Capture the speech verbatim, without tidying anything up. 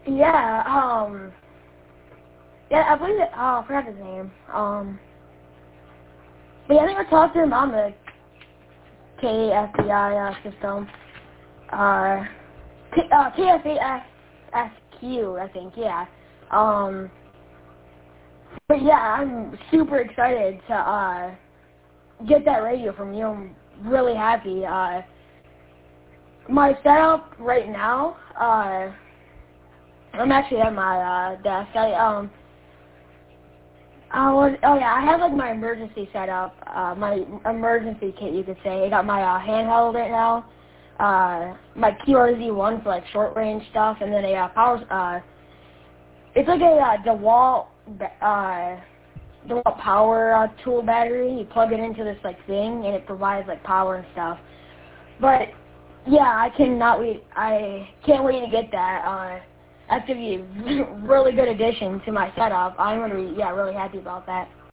Yeah, um, yeah, I believe it, oh, I forgot his name. Um, but yeah, I think I talked to him on the K S E I uh, system. Uh, K, uh, K S A S Q, I think, yeah. Um, but yeah, I'm super excited to, uh, get that radio from you. I'm really happy. Uh, my setup right now, uh, I'm actually at my, uh, desk. I, um, I was, oh yeah, I have like my emergency setup, uh, my emergency kit, you could say. I got my, uh, handheld right now. Uh, my Q R Z one for like short range stuff, and then a, uh, power, uh, it's like a, uh, DeWalt, uh, DeWalt power, uh, tool battery. You plug it into this, like, thing, and it provides, like, power and stuff. But, yeah, I cannot wait, I can't wait to get that, uh, that's going to be a really good addition to my setup. I'm going to be, yeah, really happy about that.